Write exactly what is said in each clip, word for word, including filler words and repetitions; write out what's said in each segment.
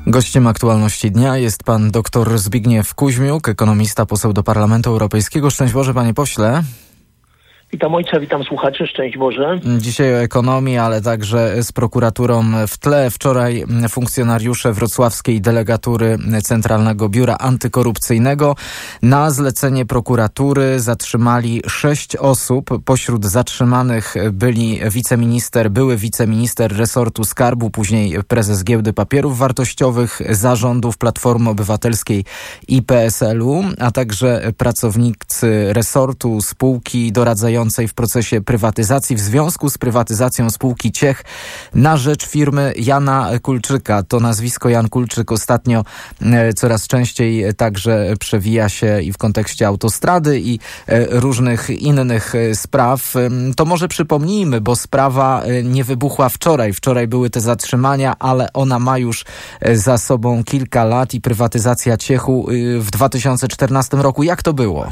Gościem aktualności dnia jest pan dr Zbigniew Kuźmiuk, ekonomista, poseł do Parlamentu Europejskiego. Szczęść Boże, panie pośle. Witam ojca, witam słuchaczy, szczęść Boże. Dzisiaj o ekonomii, ale także z prokuraturą w tle. Wczoraj funkcjonariusze wrocławskiej delegatury Centralnego Biura Antykorupcyjnego na zlecenie prokuratury zatrzymali sześć osób. Pośród zatrzymanych byli wiceminister, były wiceminister resortu skarbu, później prezes Giełdy Papierów Wartościowych, zarządów Platformy Obywatelskiej i P S L u, a także pracownicy resortu, spółki doradzającej w procesie prywatyzacji w związku z prywatyzacją spółki Ciech na rzecz firmy Jana Kulczyka. To nazwisko Jan Kulczyk ostatnio e, coraz częściej także przewija się i w kontekście autostrady i e, różnych innych e, spraw. E, to może przypomnijmy, bo sprawa e, nie wybuchła wczoraj. Wczoraj były te zatrzymania, ale ona ma już e, za sobą kilka lat i prywatyzacja Ciechu e, w dwa tysiące czternastym roku. Jak to było?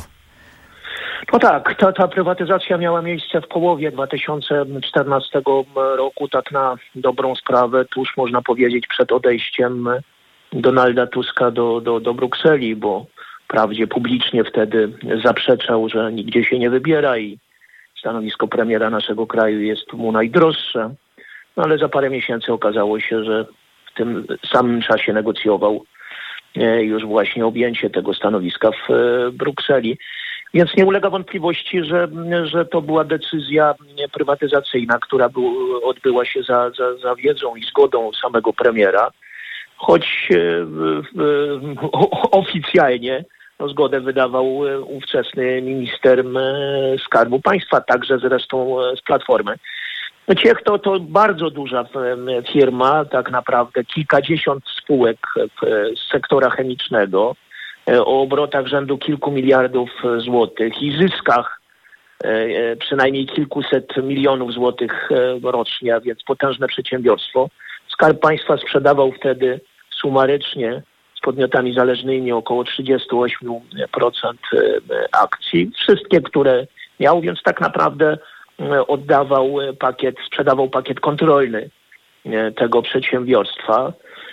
No tak, ta, ta prywatyzacja miała miejsce w połowie dwa tysiące czternastego roku, tak na dobrą sprawę, tuż można powiedzieć przed odejściem Donalda Tuska do, do, do Brukseli, bo wprawdzie publicznie wtedy zaprzeczał, że nigdzie się nie wybiera i stanowisko premiera naszego kraju jest mu najdroższe, no ale za parę miesięcy okazało się, że w tym samym czasie negocjował już właśnie objęcie tego stanowiska w Brukseli. Więc nie ulega wątpliwości, że, że to była decyzja prywatyzacyjna, która był, odbyła się za, za, za wiedzą i zgodą samego premiera, choć e, e, o, oficjalnie no, zgodę wydawał ówczesny minister e, Skarbu Państwa, także zresztą z Platformy. Ciech to, to bardzo duża firma, tak naprawdę kilkadziesiąt spółek z sektora chemicznego, o obrotach rzędu kilku miliardów złotych i zyskach przynajmniej kilkuset milionów złotych rocznie, a więc potężne przedsiębiorstwo. Skarb Państwa sprzedawał wtedy sumarycznie z podmiotami zależnymi około trzydzieści osiem procent akcji. Wszystkie, które miał, więc tak naprawdę oddawał pakiet, sprzedawał pakiet kontrolny tego przedsiębiorstwa.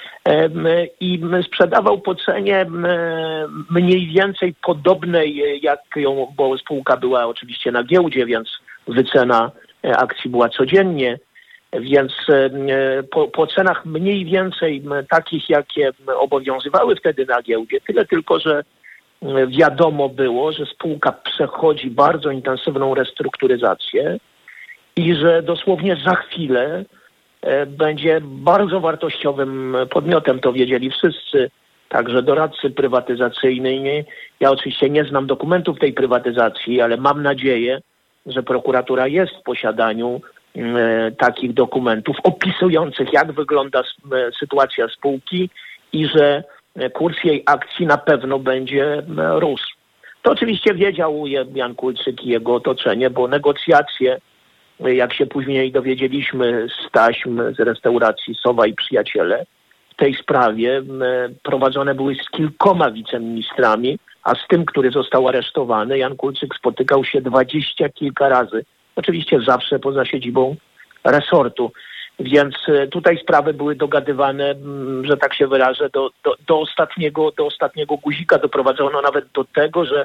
I sprzedawał po cenie mniej więcej podobnej jak ją, bo spółka była oczywiście na giełdzie, więc wycena akcji była codziennie, więc po, po cenach mniej więcej takich, jakie obowiązywały wtedy na giełdzie, tyle tylko, że wiadomo było, że spółka przechodzi bardzo intensywną restrukturyzację i że dosłownie za chwilę będzie bardzo wartościowym podmiotem, to wiedzieli wszyscy, także doradcy prywatyzacyjni. Ja oczywiście nie znam dokumentów tej prywatyzacji, ale mam nadzieję, że prokuratura jest w posiadaniu e, takich dokumentów opisujących, jak wygląda e, sytuacja spółki i że kurs jej akcji na pewno będzie e, rósł. To oczywiście wiedział Jan Kulczyk i jego otoczenie, bo negocjacje, jak się później dowiedzieliśmy z taśm z restauracji Sowa i Przyjaciele, w tej sprawie prowadzone były z kilkoma wiceministrami, a z tym, który został aresztowany, Jan Kulczyk spotykał się dwadzieścia kilka razy. Oczywiście zawsze poza siedzibą resortu. Więc tutaj sprawy były dogadywane, że tak się wyrażę, do, do, do, ostatniego, do ostatniego guzika. Doprowadzono nawet do tego, że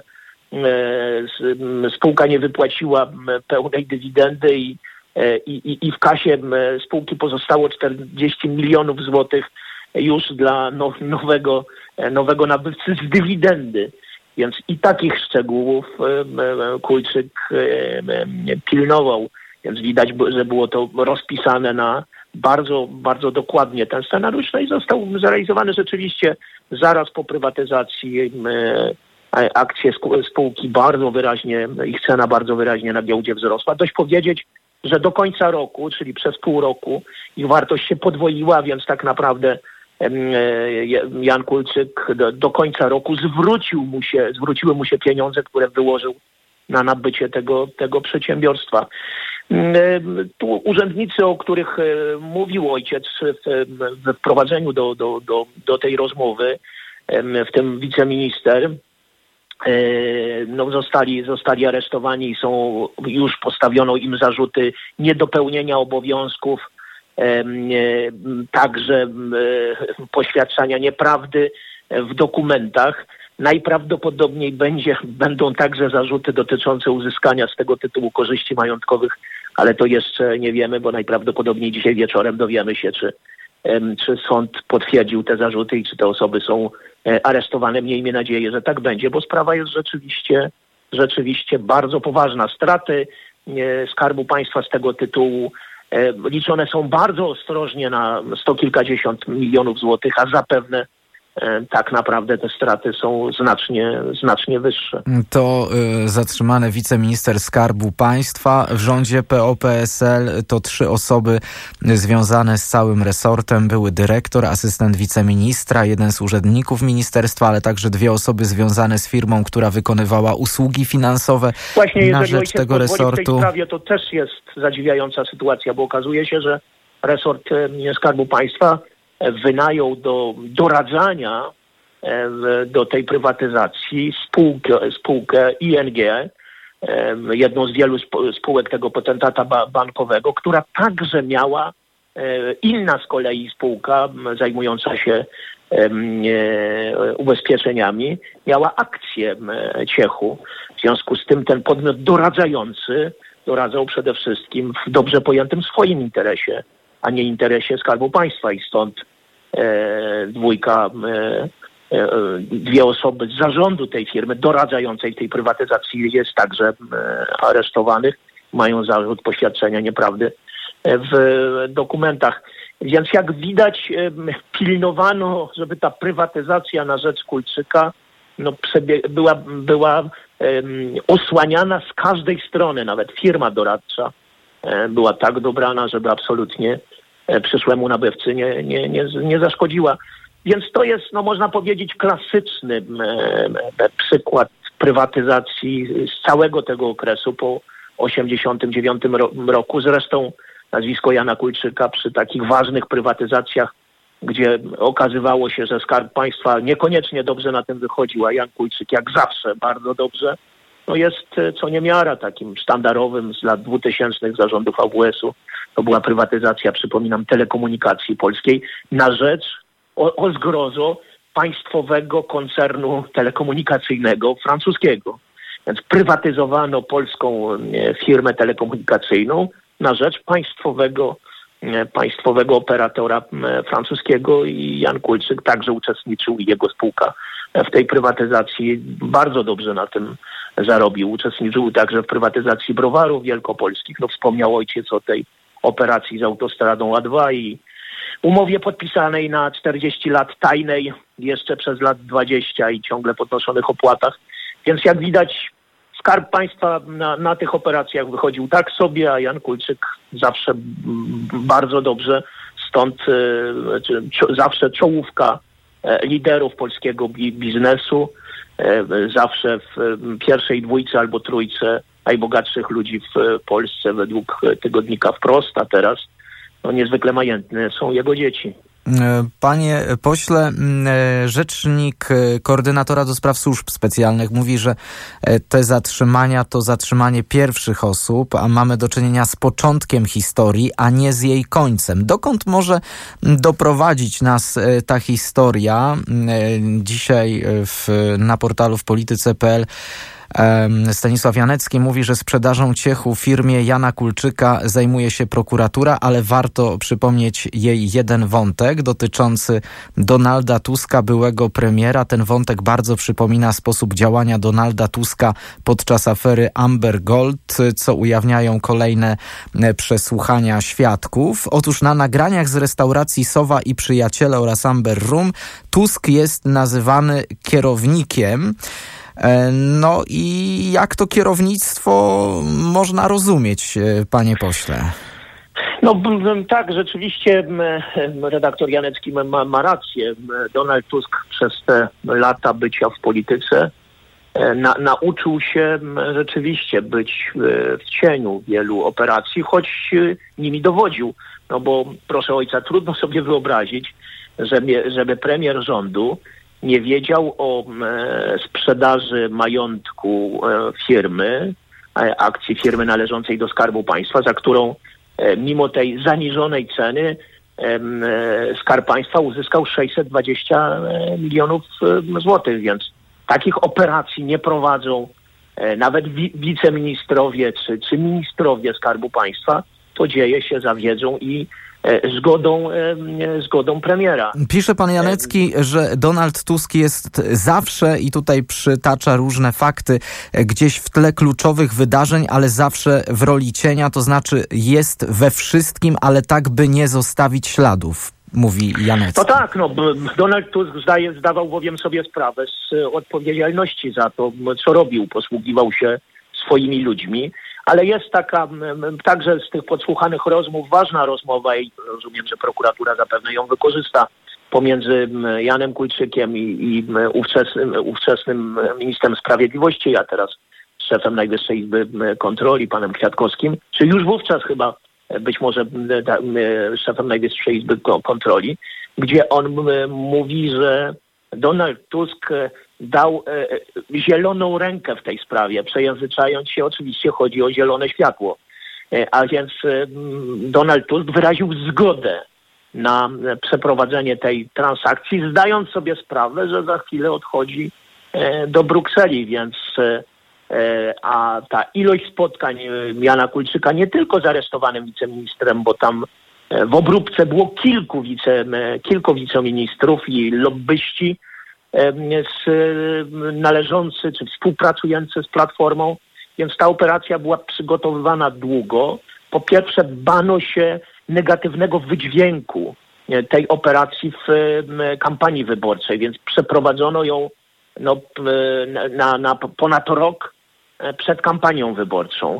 spółka nie wypłaciła pełnej dywidendy i, i, i w kasie spółki pozostało czterdzieści milionów złotych już dla nowego, nowego nabywcy z dywidendy. Więc i takich szczegółów Kulczyk pilnował. Więc widać, że było to rozpisane na bardzo, bardzo dokładnie ten scenariusz. No i został zrealizowany rzeczywiście zaraz po prywatyzacji. Akcje spółki bardzo wyraźnie, ich cena bardzo wyraźnie na giełdzie wzrosła. Dość powiedzieć, że do końca roku, czyli przez pół roku, ich wartość się podwoiła, więc tak naprawdę Jan Kulczyk do, do końca roku zwrócił mu się, zwróciły mu się pieniądze, które wyłożył na nabycie tego, tego przedsiębiorstwa. Tu urzędnicy, o których mówił ojciec w, w wprowadzeniu do, do, do, do tej rozmowy, w tym wiceminister, no zostali, zostali aresztowani i są, już postawiono im zarzuty niedopełnienia obowiązków także poświadczania nieprawdy w dokumentach. Najprawdopodobniej będzie, będą także zarzuty dotyczące uzyskania z tego tytułu korzyści majątkowych, ale to jeszcze nie wiemy, bo najprawdopodobniej dzisiaj wieczorem dowiemy się, czy, czy sąd potwierdził te zarzuty i czy te osoby są aresztowane. Miejmy nadzieję, że tak będzie, bo sprawa jest rzeczywiście, rzeczywiście bardzo poważna. Straty Skarbu Państwa z tego tytułu liczone są bardzo ostrożnie na sto kilkadziesiąt milionów złotych, a zapewne tak naprawdę te straty są znacznie, znacznie wyższe. To y, zatrzymany wiceminister Skarbu Państwa w rządzie P O P S L. To trzy osoby związane z całym resortem. Były dyrektor, asystent wiceministra, jeden z urzędników ministerstwa, ale także dwie osoby związane z firmą, która wykonywała usługi finansowe Właśnie, na rzecz tego resortu. W tej sprawie to też jest zadziwiająca sytuacja, bo okazuje się, że resort Skarbu Państwa wynajął do doradzania do tej prywatyzacji spółkę, spółkę I N G, jedną z wielu spółek tego potentata bankowego, która także miała, inna z kolei spółka zajmująca się ubezpieczeniami, miała akcję Ciechu. W związku z tym ten podmiot doradzający doradzał przede wszystkim w dobrze pojętym swoim interesie, a nie interesie Skarbu Państwa i stąd e, dwójka, e, e, dwie osoby z zarządu tej firmy doradzającej tej prywatyzacji jest także e, aresztowanych. Mają zarzut poświadczenia nieprawdy w dokumentach. Więc jak widać e, pilnowano, żeby ta prywatyzacja na rzecz Kulczyka no, przebie- była, była e, osłaniana z każdej strony, nawet firma doradcza była tak dobrana, żeby absolutnie przyszłemu nabywcy nie, nie, nie, nie zaszkodziła. Więc to jest, no można powiedzieć, klasyczny przykład prywatyzacji z całego tego okresu po osiemdziesiątym dziewiątym roku. Zresztą nazwisko Jana Kulczyka przy takich ważnych prywatyzacjach, gdzie okazywało się, że Skarb Państwa niekoniecznie dobrze na tym wychodził, a Jan Kulczyk jak zawsze bardzo dobrze, no jest co niemiara takim sztandarowym z lat dwutysięcznych zarządów A W S-u. To była prywatyzacja, przypominam, telekomunikacji polskiej na rzecz, o, o zgrozo, państwowego koncernu telekomunikacyjnego francuskiego. Więc prywatyzowano polską firmę telekomunikacyjną na rzecz państwowego, państwowego operatora francuskiego i Jan Kulczyk także uczestniczył i jego spółka w tej prywatyzacji bardzo dobrze na tym zarobił. Uczestniczył także w prywatyzacji browarów wielkopolskich. No, wspomniał ojciec o tej operacji z autostradą A dwa i umowie podpisanej na czterdzieści lat tajnej, jeszcze przez lat dwadzieścia i ciągle podnoszonych opłatach. Więc jak widać, Skarb Państwa na, na tych operacjach wychodził tak sobie, a Jan Kulczyk zawsze bardzo dobrze. Stąd e, czo, zawsze czołówka e, liderów polskiego bi, biznesu. E, zawsze w e, pierwszej dwójce albo trójce najbogatszych ludzi w Polsce według tygodnika Wprost, a teraz no, niezwykle majętne są jego dzieci. Panie pośle, rzecznik koordynatora do spraw służb specjalnych mówi, że te zatrzymania to zatrzymanie pierwszych osób, a mamy do czynienia z początkiem historii, a nie z jej końcem. Dokąd może doprowadzić nas ta historia? Dzisiaj w, na portalu w polityce kropka p l Stanisław Janecki mówi, że sprzedażą Ciechu firmie Jana Kulczyka zajmuje się prokuratura, ale warto przypomnieć jej jeden wątek dotyczący Donalda Tuska, byłego premiera. Ten wątek bardzo przypomina sposób działania Donalda Tuska podczas afery Amber Gold, co ujawniają kolejne przesłuchania świadków. Otóż na nagraniach z restauracji Sowa i Przyjaciele oraz Amber Room Tusk jest nazywany kierownikiem. No i jak to kierownictwo można rozumieć, panie pośle? No tak, rzeczywiście redaktor Janecki ma, ma rację. Donald Tusk przez te lata bycia w polityce na, nauczył się rzeczywiście być w cieniu wielu operacji, choć nimi dowodził. No bo proszę ojca, trudno sobie wyobrazić, żeby, żeby premier rządu nie wiedział o e, sprzedaży majątku e, firmy, e, akcji firmy należącej do Skarbu Państwa, za którą mimo tej zaniżonej ceny Skarb Państwa uzyskał sześćset dwadzieścia milionów złotych, więc takich operacji nie prowadzą nawet wi- wiceministrowie czy, czy ministrowie Skarbu Państwa. To dzieje się za wiedzą i zgodą, zgodą premiera. Pisze pan Janecki, że Donald Tusk jest zawsze, i tutaj przytacza różne fakty, gdzieś w tle kluczowych wydarzeń, ale zawsze w roli cienia, to znaczy jest we wszystkim, ale tak, by nie zostawić śladów, mówi Janecki. No tak, no Donald Tusk zdaje, zdawał bowiem sobie sprawę z odpowiedzialności za to, co robił, posługiwał się swoimi ludźmi. Ale jest taka, także z tych podsłuchanych rozmów, ważna rozmowa i rozumiem, że prokuratura zapewne ją wykorzysta pomiędzy Janem Kulczykiem i, i ówczesnym, ówczesnym ministrem sprawiedliwości, a teraz szefem Najwyższej Izby Kontroli, panem Kwiatkowskim, czy już wówczas chyba być może szefem Najwyższej Izby Kontroli, gdzie on mówi, że Donald Tusk dał e, zieloną rękę w tej sprawie, przejęzyczając się, oczywiście chodzi o zielone światło. E, a więc e, Donald Tusk wyraził zgodę na przeprowadzenie tej transakcji, zdając sobie sprawę, że za chwilę odchodzi e, do Brukseli, więc e, a ta ilość spotkań Jana Kulczyka nie tylko z aresztowanym wiceministrem, bo tam w obróbce było kilku, wice, kilku wiceministrów i lobbyści z, należący czy współpracujący z Platformą, więc ta operacja była przygotowywana długo. Po pierwsze, bano się negatywnego wydźwięku tej operacji w kampanii wyborczej, więc przeprowadzono ją no, na, na ponad rok przed kampanią wyborczą.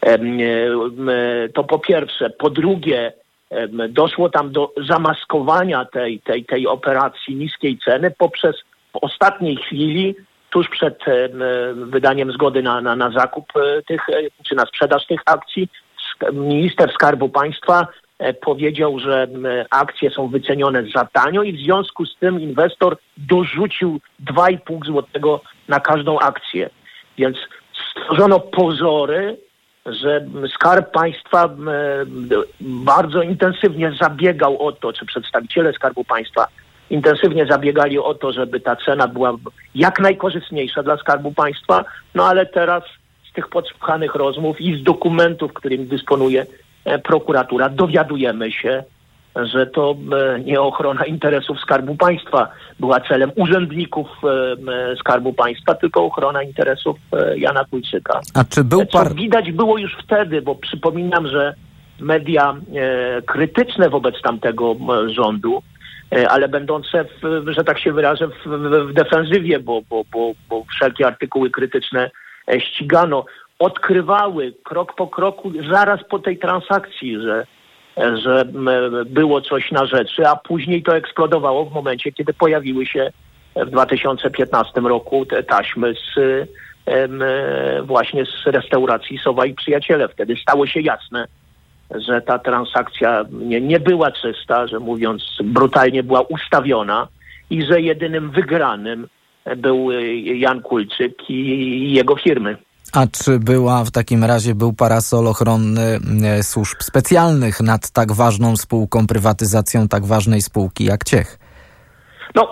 To po pierwsze. Po drugie, doszło tam do zamaskowania tej, tej, tej operacji niskiej ceny poprzez w ostatniej chwili, tuż przed wydaniem zgody na, na, na zakup tych, czy na sprzedaż tych akcji, minister Skarbu Państwa powiedział, że akcje są wycenione za tanio i w związku z tym inwestor dorzucił dwa i pół złotego na każdą akcję. Więc stworzono pozory, że Skarb Państwa bardzo intensywnie zabiegał o to, czy przedstawiciele Skarbu Państwa intensywnie zabiegali o to, żeby ta cena była jak najkorzystniejsza dla Skarbu Państwa, no ale teraz z tych podsłuchanych rozmów i z dokumentów, którymi dysponuje prokuratura, dowiadujemy się, że to nie ochrona interesów Skarbu Państwa była celem urzędników Skarbu Państwa, tylko ochrona interesów Jana Kulczyka. A czy był par... Co widać było już wtedy, bo przypominam, że media e, krytyczne wobec tamtego rządu, e, ale będące, w, że tak się wyrażę, w, w, w defensywie, bo, bo, bo, bo wszelkie artykuły krytyczne e, ścigano, odkrywały krok po kroku, zaraz po tej transakcji, że że było coś na rzeczy, a później to eksplodowało w momencie, kiedy pojawiły się w dwa tysiące piętnastym roku te taśmy z, właśnie z restauracji Sowa i Przyjaciele. Wtedy stało się jasne, że ta transakcja nie, nie była czysta, że mówiąc brutalnie była ustawiona i że jedynym wygranym był Jan Kulczyk i jego firmy. A czy była w takim razie był parasol ochronny służb specjalnych nad tak ważną spółką, prywatyzacją tak ważnej spółki jak Ciech? No,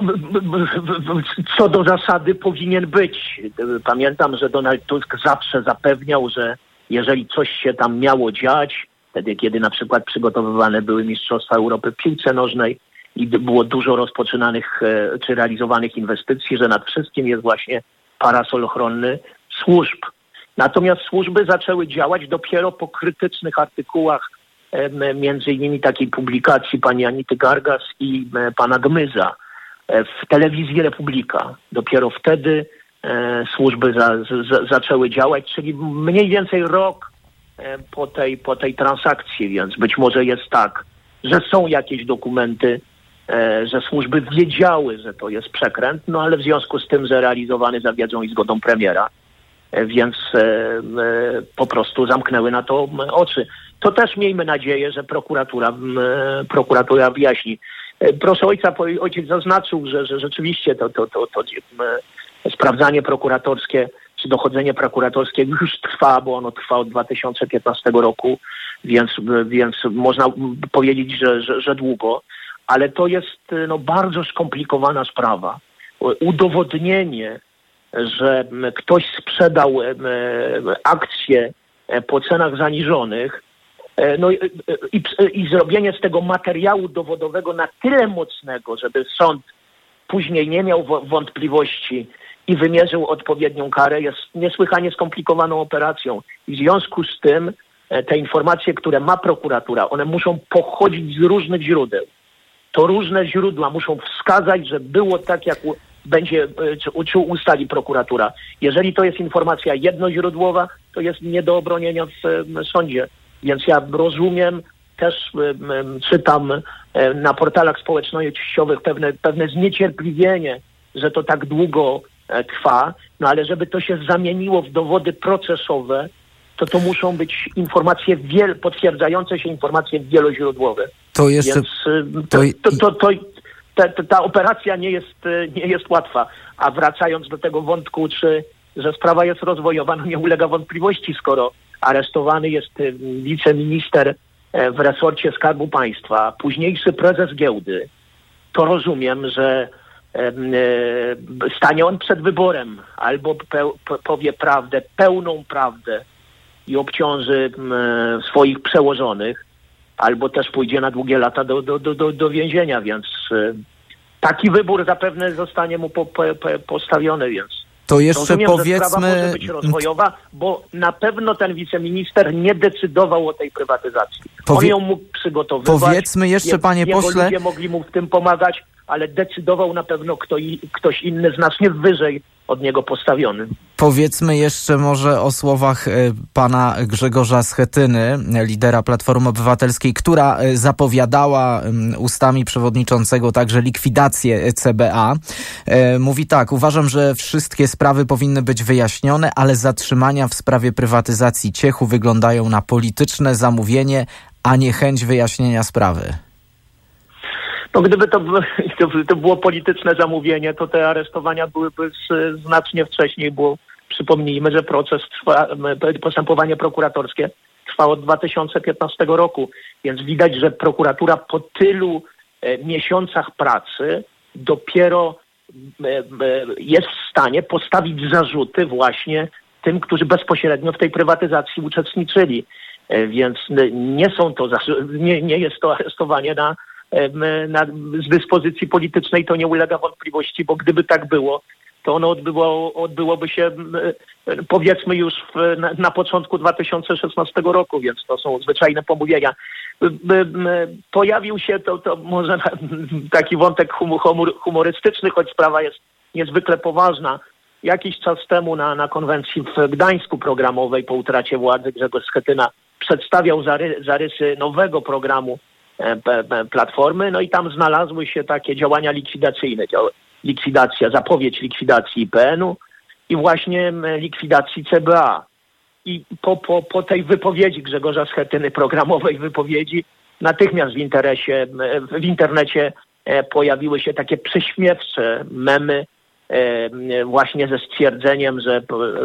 co do zasady powinien być. Pamiętam, że Donald Tusk zawsze zapewniał, że jeżeli coś się tam miało dziać, wtedy kiedy na przykład przygotowywane były Mistrzostwa Europy w piłce nożnej i było dużo rozpoczynanych czy realizowanych inwestycji, że nad wszystkim jest właśnie parasol ochronny służb. Natomiast służby zaczęły działać dopiero po krytycznych artykułach, między innymi takiej publikacji pani Anity Gargas i pana Gmyza w telewizji Republika. Dopiero wtedy służby za, za, zaczęły działać, czyli mniej więcej rok po tej, po tej transakcji, więc być może jest tak, że są jakieś dokumenty, że służby wiedziały, że to jest przekręt, no ale w związku z tym, że realizowany za wiedzą i zgodą premiera, więc e, e, po prostu zamknęły na to oczy. To też miejmy nadzieję, że prokuratura, e, prokuratura wyjaśni. E, proszę ojca, ojciec zaznaczył, że, że rzeczywiście to, to, to, to e, sprawdzanie prokuratorskie czy dochodzenie prokuratorskie już trwa, bo ono trwa od dwa tysiące piętnastego roku. więc, więc można powiedzieć, że, że, że długo, ale to jest no, bardzo skomplikowana sprawa. Udowodnienie, że ktoś sprzedał akcje po cenach zaniżonych, no i, i, i zrobienie z tego materiału dowodowego na tyle mocnego, żeby sąd później nie miał wątpliwości i wymierzył odpowiednią karę, jest niesłychanie skomplikowaną operacją. I w związku z tym te informacje, które ma prokuratura, one muszą pochodzić z różnych źródeł. To różne źródła muszą wskazać, że było tak, jak będzie, czy, czy ustali prokuratura. Jeżeli to jest informacja jednoźródłowa, to jest nie do obronienia w, w sądzie. Więc ja rozumiem, też um, czytam um, na portalach społecznościowych pewne, pewne zniecierpliwienie, że to tak długo e, trwa, no ale żeby to się zamieniło w dowody procesowe, to to muszą być informacje wiel, potwierdzające się informacje wieloźródłowe. To jeszcze... Więc to, to, to, to, ta, ta operacja nie jest, nie jest łatwa. A wracając do tego wątku, czy że sprawa jest rozwojowa, no nie ulega wątpliwości, skoro aresztowany jest wiceminister w resorcie Skarbu Państwa, późniejszy prezes giełdy, to rozumiem, że stanie on przed wyborem. Albo pe- powie prawdę, pełną prawdę i obciąży swoich przełożonych, albo też pójdzie na długie lata do, do, do, do więzienia, więc taki wybór zapewne zostanie mu po, po, postawiony, więc to jeszcze rozumiem, powiedzmy... że sprawa może być rozwojowa, bo na pewno ten wiceminister nie decydował o tej prywatyzacji. Powie... On ją mógł przygotowywać. Powiedzmy jeszcze, panie jego pośle... ludzie mogli mu w tym pomagać, ale decydował na pewno kto i, ktoś inny znacznie wyżej od niego postawiony. Powiedzmy jeszcze może o słowach pana Grzegorza Schetyny, lidera Platformy Obywatelskiej, która zapowiadała ustami przewodniczącego także likwidację C B A. Mówi tak: uważam, że wszystkie sprawy powinny być wyjaśnione, ale zatrzymania w sprawie prywatyzacji Ciechu wyglądają na polityczne zamówienie, a nie chęć wyjaśnienia sprawy. No gdyby to, to było polityczne zamówienie, to te aresztowania byłyby znacznie wcześniej, bo przypomnijmy, że proces trwa, postępowanie prokuratorskie trwa od dwa tysiące piętnastego roku, więc widać, że prokuratura po tylu e, miesiącach pracy dopiero e, e, jest w stanie postawić zarzuty właśnie tym, którzy bezpośrednio w tej prywatyzacji uczestniczyli. E, więc nie są to, nie, nie jest to aresztowanie na Na, z dyspozycji politycznej, to nie ulega wątpliwości, bo gdyby tak było, to ono odbyło, odbyłoby się powiedzmy już w, na, na początku dwa tysiące szesnastego roku, więc to są zwyczajne pomówienia. Pojawił się to, to może taki wątek humor, humorystyczny, choć sprawa jest niezwykle poważna. Jakiś czas temu na, na konwencji w Gdańsku programowej po utracie władzy Grzegorz Schetyna przedstawiał zary, zarysy nowego programu Platformy, no i tam znalazły się takie działania likwidacyjne, likwidacja, zapowiedź likwidacji I P N-u i właśnie likwidacji C B A. I po, po, po tej wypowiedzi Grzegorza Schetyny, programowej wypowiedzi, natychmiast w, interesie, w internecie pojawiły się takie prześmiewcze memy właśnie ze stwierdzeniem, że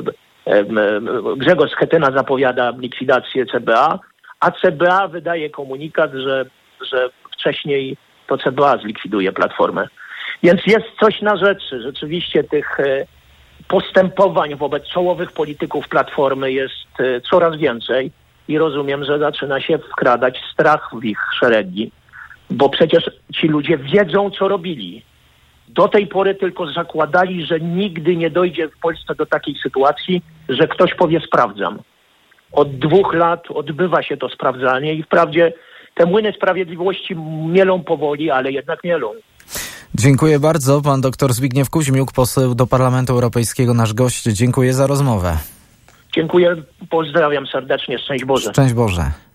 Grzegorz Schetyna zapowiada likwidację C B A, a C B A wydaje komunikat, że, że wcześniej to C B A zlikwiduje Platformę. Więc jest coś na rzeczy. Rzeczywiście tych postępowań wobec czołowych polityków Platformy jest coraz więcej i rozumiem, że zaczyna się wkradać strach w ich szeregi, bo przecież ci ludzie wiedzą, co robili. Do tej pory tylko zakładali, że nigdy nie dojdzie w Polsce do takiej sytuacji, że ktoś powie: sprawdzam. Od dwóch lat odbywa się to sprawdzanie i wprawdzie te młyny sprawiedliwości mielą powoli, ale jednak mielą. Dziękuję bardzo. Pan doktor Zbigniew Kuźmiuk, poseł do Parlamentu Europejskiego, nasz gość. Dziękuję za rozmowę. Dziękuję, pozdrawiam serdecznie. Szczęść Boże. Szczęść Boże.